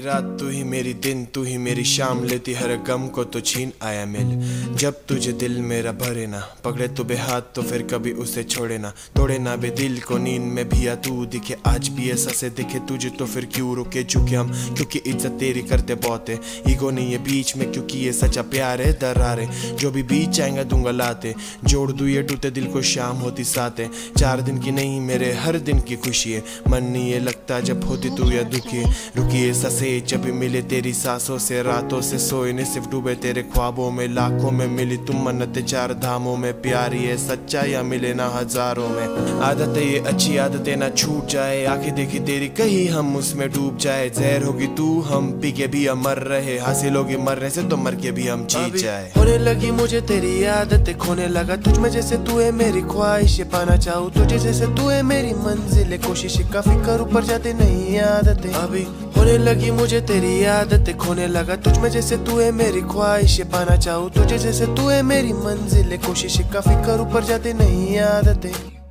रात तू ही मेरी दिन, तू ही मेरी शाम, लेती हर गम को तो छीन आया मिल। जब तुझे दिल मेरा भरे ना, पकड़े तो बेहाथ तो फिर कभी उसे छोड़े ना। तोड़े ना बे दिल को नींद में भी या तू दिखे, आज भी ऐसा से दिखे तुझे तो फिर क्यों रुके झुके हम, क्योंकि इज्जत तेरी करते बहुत है। ईगो नहीं है बीच में क्योंकि ये सच्चा प्यार है। दरारे जो भी बीच आएगा दूंगा लाते, जोड़ दूं ये टूटे दिल को शाम होती साथे। 4 दिन की नहीं मेरे हर दिन की खुशी है, मन नहीं ये लगता जब होती तू या दुखी। रुकिए ससे जब भी मिले तेरी सांसों से, रातों से सोए नहीं सिर्फ डूबे तेरे ख्वाबों में। लाखों में मिली तुम मन्नतें 4 धामों में, प्यारी है सच्चा या मिले ना हजारों में। आदत है ये अच्छी आदतें ना छूट जाए, आंखें देखी तेरी कहीं हम उसमें डूब जाए। जहर होगी तू हम पी के भी अमर रहे, हासिल होगी मरने से तो मर के भी हम जीत जाए। होने लगी मुझे तेरी आदतें, खोने लगा तुझ में जैसे तू है मेरी ख्वाहिश। पाना चाहूँ तुझे जैसे तू है मेरी मंजिल, कोशिश काफी कर ऊपर जाते नहीं आदतें। अभी होने लगी मुझे तेरी आदतें, खोने लगा तुझ में जैसे तू है मेरी ख्वाहिश। पाना चाहूँ तुझे जैसे तू है मेरी मंजिल, कोशिश काफी कर ऊपर जाते नहीं आदतें।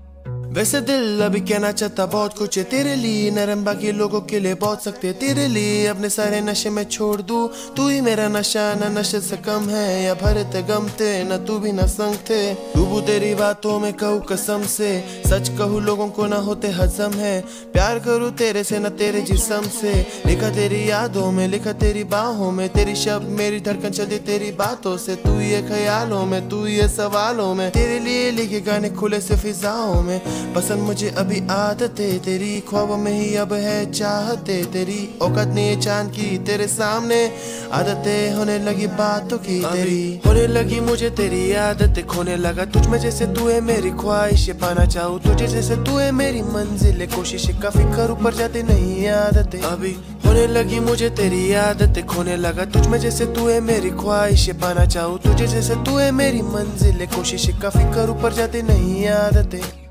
वैसे दिल अभी कहना चाहता बहुत कुछ है तेरे लिए, नरम बाकी लोगों के लिए बहुत सख्त है तेरे लिए। अपने सारे नशे में छोड़ दूं, तू ही मेरा नशा, ना नशे से कम है या भरते गम थे, ना तू भी ना संग थे। डूबू तेरी बातों में कहूँ कसम से, सच कहूँ लोगों को ना होते हजम है। प्यार करूँ तेरे से ना तेरे जिस्म से, लिखा तेरी यादों में, लिखा तेरी बाहों में। तेरी शब्द मेरी धड़कन चलती तेरी बातों से, तू ये ख्यालों में, तू ये सवालों में। तेरे लिए लिखे गाने खुले से फिजाओं में, पसंद मुझे अभी आदतें तेरी, ख्वाबों में ही अब है चाहते तेरी। औकात नहीं है चांद की तेरे सामने, आदतें होने लगी बातों की तेरी। होने लगी मुझे तेरी आदतें, खोने लगा तुझ में जैसे तू है मेरी ख्वाहिश। पाना चाहूँ तुझे जैसे तू है मेरी मंजिल, कोशिश काफी कर ऊपर जाते नहीं आदतें। अभी होने लगी मुझे तेरी आदतें, खोने लगा तुझ में जैसे तू है मेरी ख्वाहिश। पाना चाहूँ तुझे जैसे तू है मेरी मंजिल, कोशिश काफी कर ऊपर जाते नहीं आदतें।